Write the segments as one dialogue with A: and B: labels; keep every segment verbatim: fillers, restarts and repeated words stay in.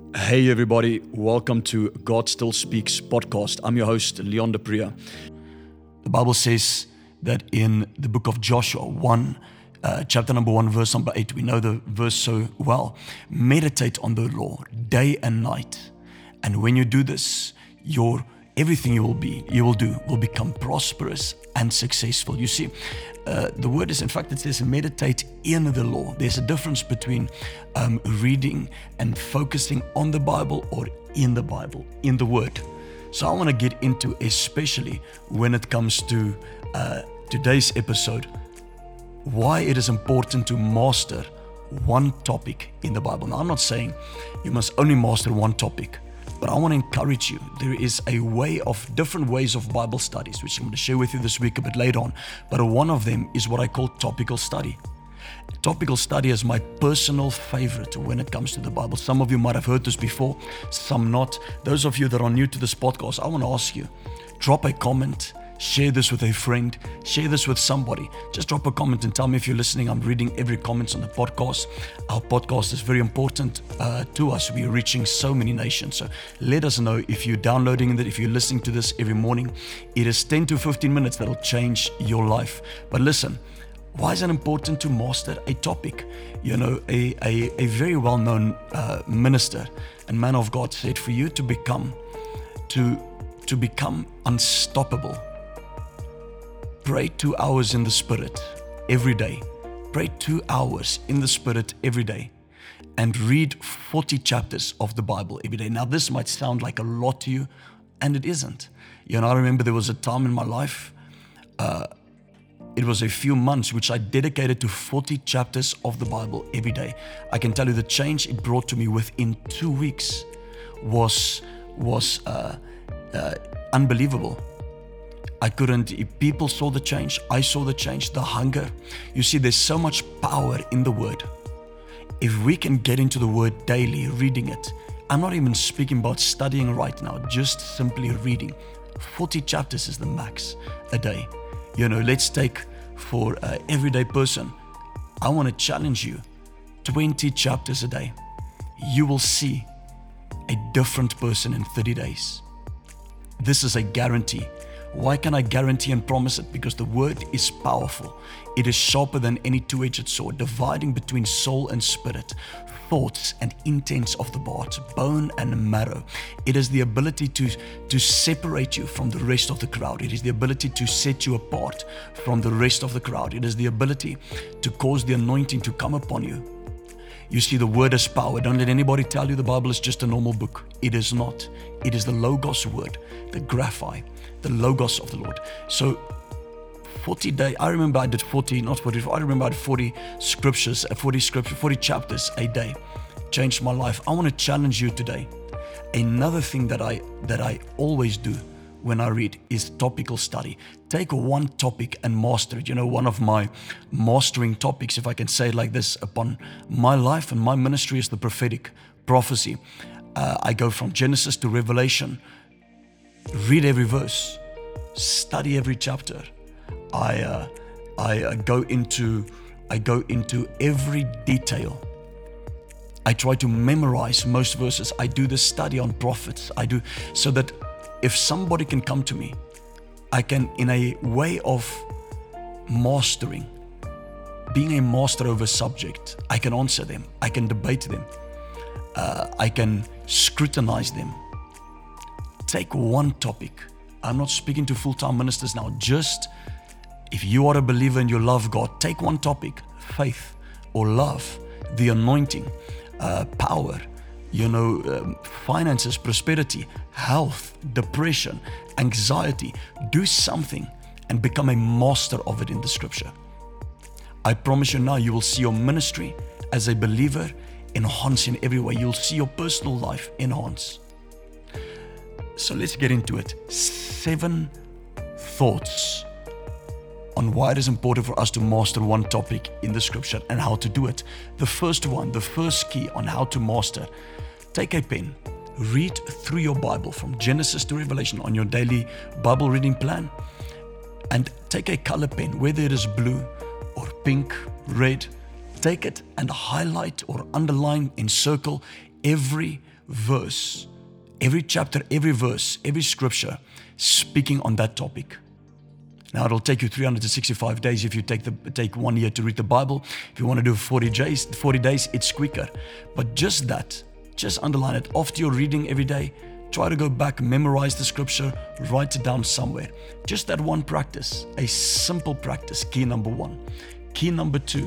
A: Hey everybody, welcome to God Still Speaks podcast. I'm your host, Leon de Priya. The Bible says that in the book of Joshua one, uh, chapter number one, verse number eight, we know the verse so well. Meditate on the law day and night. And when you do this, your everything you will be, you will do, will become prosperous and successful. You see, uh, the word is, in fact, it says meditate in the law. There's a difference between um, reading and focusing on the Bible or in the Bible, in the word. So I want to get into, especially when it comes to uh, today's episode, why it is important to master one topic in the Bible. Now, I'm not saying you must only master one topic, but I want to encourage you. There is a way of different ways of Bible studies, which I'm going to share with you this week a bit later on. But one of them is what I call topical study. Topical study is my personal favorite when it comes to the Bible. Some of you might have heard this before, some not. Those of you that are new to this podcast, I want to ask you, drop a comment. Share this with a friend. Share this with somebody. Just drop a comment and tell me if you're listening. I'm reading every comment on the podcast. Our podcast is very important uh, to us. We are reaching so many nations. So let us know if you're downloading it, if you're listening to this every morning. It is ten to fifteen minutes that'll change your life. But listen, why is it important to master a topic? You know, a, a, a very well-known uh, minister and man of God said, for you to become, to, to become unstoppable, pray two hours in the Spirit every day. Pray two hours in the Spirit every day and read forty chapters of the Bible every day. Now, this might sound like a lot to you, and it isn't. You know, I remember there was a time in my life, uh, it was a few months which I dedicated to forty chapters of the Bible every day. I can tell you the change it brought to me within two weeks was, was uh, uh, unbelievable. I couldn't, if people saw the change, I saw the change, the hunger. You see, there's so much power in the Word. If we can get into the Word daily, reading it, I'm not even speaking about studying right now, just simply reading. forty chapters is the max a day. You know, let's take for an everyday person, I want to challenge you, twenty chapters a day. You will see a different person in thirty days. This is a guarantee. Why can I guarantee and promise it? Because the word is powerful. It is sharper than any two-edged sword, dividing between soul and spirit, thoughts and intents of the heart, bone and marrow. It is the ability to, to separate you from the rest of the crowd. It is the ability to set you apart from the rest of the crowd. It is the ability to cause the anointing to come upon you. You see, the word is power. Don't let anybody tell you the Bible is just a normal book. It is not. It is the Logos word, the graphi, the Logos of the Lord. So forty days, I remember I did forty, not forty, I remember I did forty scriptures, forty scriptures, forty chapters a day. Changed my life. I want to challenge you today. Another thing that I that I always do when I read is topical study. Take one topic and master it. You know, one of my mastering topics, if I can say it like this, upon my life and my ministry is the prophetic prophecy. Uh, I go from Genesis to Revelation, read every verse, study every chapter. I uh, I uh, go into I go into every detail. I try to memorize most verses. I do the study on prophets. I do so that if somebody can come to me, I can, in a way of mastering, being a master over a subject, I can answer them, I can debate them, uh, I can scrutinize them. Take one topic. I'm not speaking to full-time ministers now. Just if you are a believer and you love God, take one topic, faith or love, the anointing, uh, power, you know, um, finances, prosperity, health, depression, anxiety. Do something and become a master of it in the scripture. I promise you now, you will see your ministry as a believer enhance in every way. You'll see your personal life enhance. So let's get into it. Seven thoughts on why it is important for us to master one topic in the scripture and how to do it. The first one, the first key on how to master, take a pen, read through your Bible from Genesis to Revelation on your daily Bible reading plan, and take a color pen, whether it is blue or pink, red, take it and highlight or underline, encircle every verse, every chapter, every verse, every scripture speaking on that topic. Now, it'll take you three hundred sixty-five days if you take the take one year to read the Bible. If you want to do forty days, forty days, it's quicker. But just that, just underline it. After you're reading every day, try to go back, memorize the scripture, write it down somewhere. Just that one practice, a simple practice, key number one. Key number two,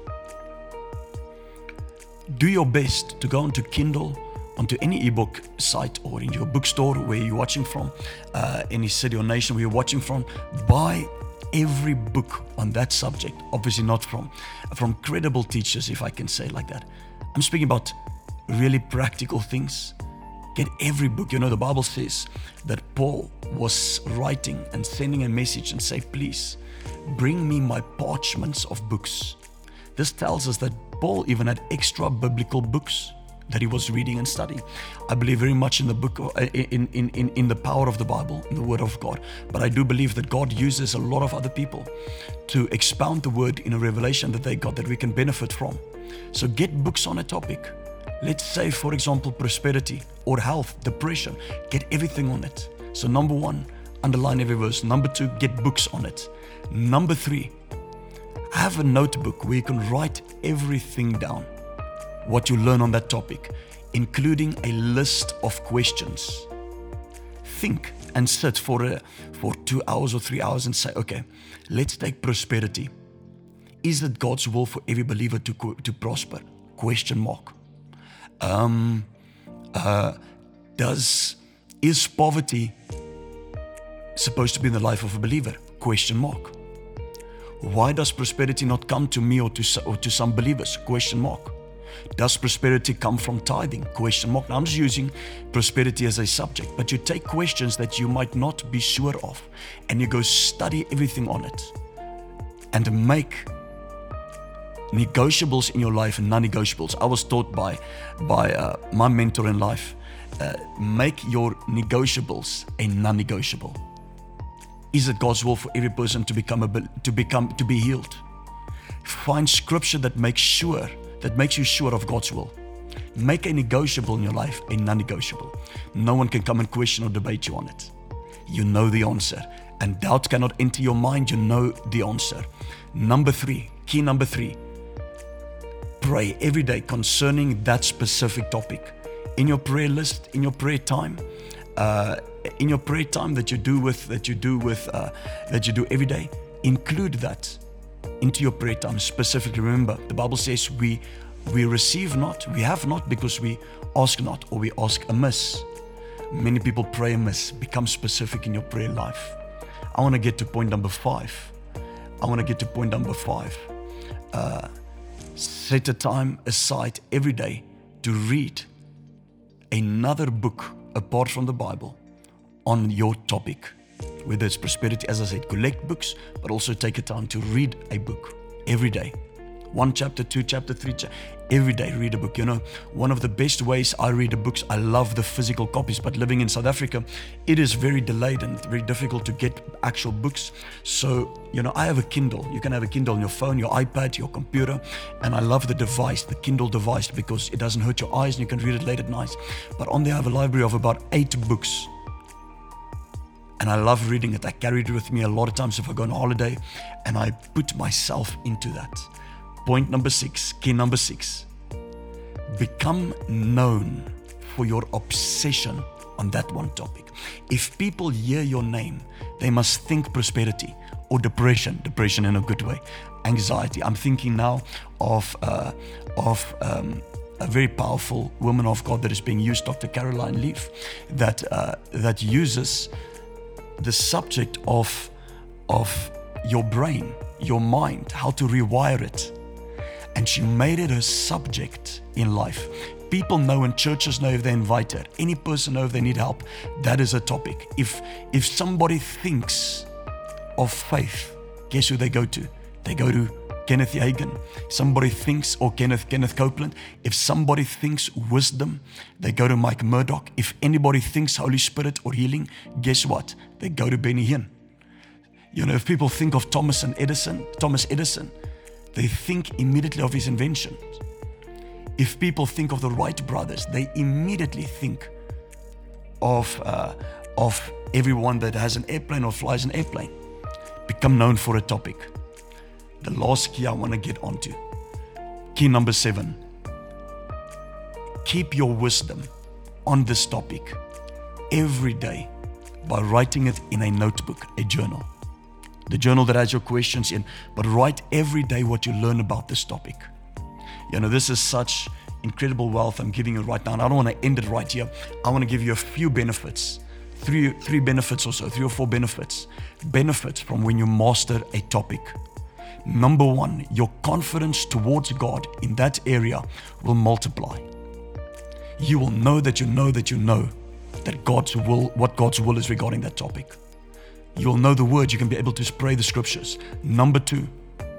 A: do your best to go onto Kindle, onto any ebook site or in your bookstore where you're watching from, uh, any city or nation where you're watching from. Buy every book on that subject, obviously not from, from credible teachers, if I can say it like that. I'm speaking about really practical things. Get every book. You know, the Bible says that Paul was writing and sending a message and say, please, bring me my parchments of books. This tells us that Paul even had extra biblical books that he was reading and studying. I believe very much in the book, of, in, in, in, in the power of the Bible, in the Word of God. But I do believe that God uses a lot of other people to expound the Word in a revelation that they got that we can benefit from. So get books on a topic. Let's say, for example, prosperity or health, depression. Get everything on it. So number one, underline every verse. Number two, get books on it. Number three, have a notebook where you can write everything down, what you learn on that topic, including a list of questions. Think and sit for a, for two hours or three hours and say, okay, let's take prosperity. Is it God's will for every believer to, to prosper? Question mark. Um, uh, does, is poverty supposed to be in the life of a believer? Question mark. Why does prosperity not come to me or to, or to some believers? Question mark. Does prosperity come from tithing? Question mark. Now, I'm just using prosperity as a subject, but you take questions that you might not be sure of and you go study everything on it and make negotiables in your life and non-negotiables. I was taught by, by uh, my mentor in life, uh, make your negotiables a non-negotiable. Is it God's will for every person to become a, to become to be healed? Find scripture that makes sure that makes you sure of God's will. Make a negotiable in your life a non-negotiable. No one can come and question or debate you on it. You know the answer, and doubt cannot enter your mind. You know the answer. Number three, key number three, pray every day concerning that specific topic. In your prayer list, in your prayer time, uh, in your prayer time that you do with that you do with uh, that you do every day, include that into your prayer time specifically. Remember, the Bible says we we receive not, we have not because we ask not, or we ask amiss. Many people pray amiss. Become specific in your prayer life. I want to get to point number five. I want to get to point number five. Uh, set a time aside every day to read another book apart from the Bible on your topic. Whether it's prosperity, as I said, collect books, but also take a time to read a book every day. One chapter, two chapter, three chapter, every day read a book. You know, one of the best ways I read the books, I love the physical copies, but living in South Africa, it is very delayed and very difficult to get actual books. So, you know, I have a Kindle. You can have a Kindle on your phone, your iPad, your computer, and I love the device, the Kindle device, because it doesn't hurt your eyes and you can read it late at night. But on there I have a library of about eight books. And I love reading it. I carry it with me a lot of times if I go on holiday, and I put myself into that. Point number six, key number six, become known for your obsession on that one topic. If people hear your name, they must think prosperity or depression, depression in a good way, anxiety. I'm thinking now of, uh, of um, a very powerful woman of God that is being used, Doctor Caroline Leaf, that, uh, that uses the subject of, of your brain, your mind, how to rewire it. And she made it her subject in life. People know and churches know if they invite her. Any person know if they need help. That is a topic. If, if somebody thinks of faith, guess who they go to? They go to Kenneth Hagin. Somebody thinks, or Kenneth, Kenneth Copeland. If somebody thinks wisdom, they go to Mike Murdoch. If anybody thinks Holy Spirit or healing, guess what? They go to Benny Hinn. You know, if people think of Thomas and Edison, Thomas Edison, they think immediately of his invention. If people think of the Wright brothers, they immediately think of uh, of everyone that has an airplane or flies an airplane. Become known for a topic. The last key I want to get onto. Key number seven. Keep your wisdom on this topic every day by writing it in a notebook, a journal. The journal that has your questions in, but write every day what you learn about this topic. You know, this is such incredible wealth I'm giving you right now, and I don't want to end it right here. I want to give you a few benefits, three, three benefits or so, three or four benefits. Benefits from when you master a topic. Number one, your confidence towards God in that area will multiply. You will know that you know that you know that God's will, what God's will is regarding that topic. You'll know the word, you can be able to pray the scriptures. Number two,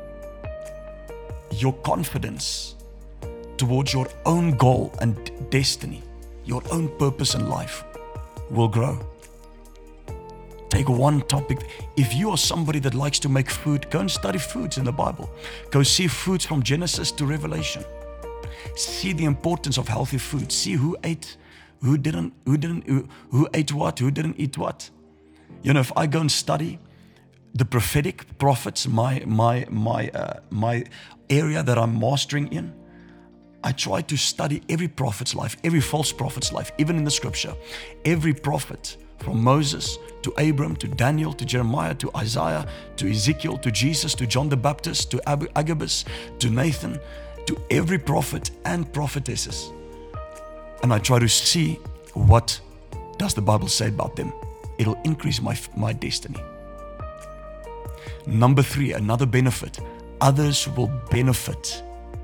A: your confidence towards your own goal and destiny, your own purpose in life will grow. Take one topic. If you are somebody that likes to make food, go and study foods in the Bible. Go see foods from Genesis to Revelation. See the importance of healthy food. See who ate, who didn't, who didn't, who, who ate what, who didn't eat what. You know, if I go and study the prophetic prophets, my my my uh, my area that I'm mastering in, I try to study every prophet's life, every false prophet's life, even in the scripture. Every prophet, from Moses to Abram to Daniel to Jeremiah to Isaiah to Ezekiel to Jesus to John the Baptist to Ab- Agabus to Nathan, to every prophet and prophetesses. And I try to see what does the Bible say about them. It'll increase my, my destiny. Number three, another benefit. Others will benefit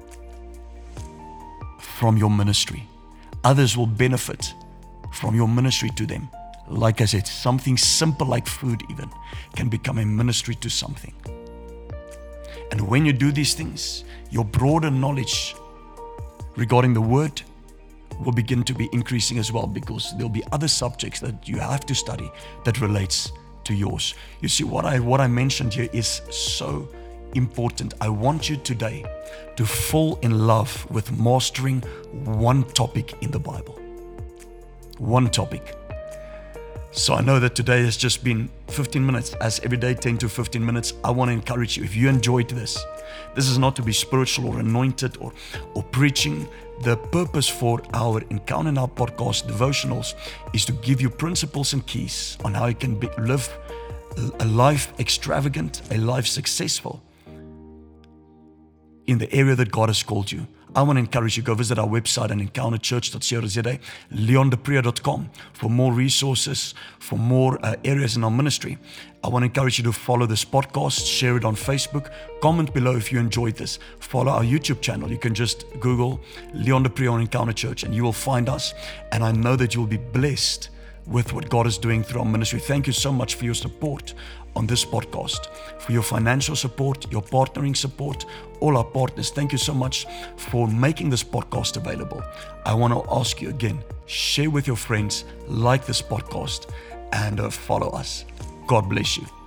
A: from your ministry. Others will benefit from your ministry to them. Like I said, something simple like food even can become a ministry to something. And when you do these things, your broader knowledge regarding the word will begin to be increasing as well, because there'll be other subjects that you have to study that relates to yours. You see, what I what I mentioned here is so important. I want you today to fall in love with mastering one topic in the Bible. One topic. So I know that today has just been fifteen minutes, as every day ten to fifteen minutes. I want to encourage you, if you enjoyed this, this is not to be spiritual or anointed or, or preaching. The purpose for our Encounter Now podcast devotionals is to give you principles and keys on how you can be, live a life extravagant, a life successful in the area that God has called you. I want to encourage you, go visit our website and encounter church dot co dot za, leon de prier dot com, for more resources, for more uh, areas in our ministry. I want to encourage you to follow this podcast, share it on Facebook, comment below if you enjoyed this. Follow our YouTube channel. You can just Google Leon de Prier on Encounter Church and you will find us. And I know that you'll be blessed with what God is doing through our ministry. Thank you so much for your support on this podcast, for your financial support, your partnering support, all our partners. Thank you so much for making this podcast available. I want to ask you again, share with your friends, like this podcast, and uh, follow us. God bless you.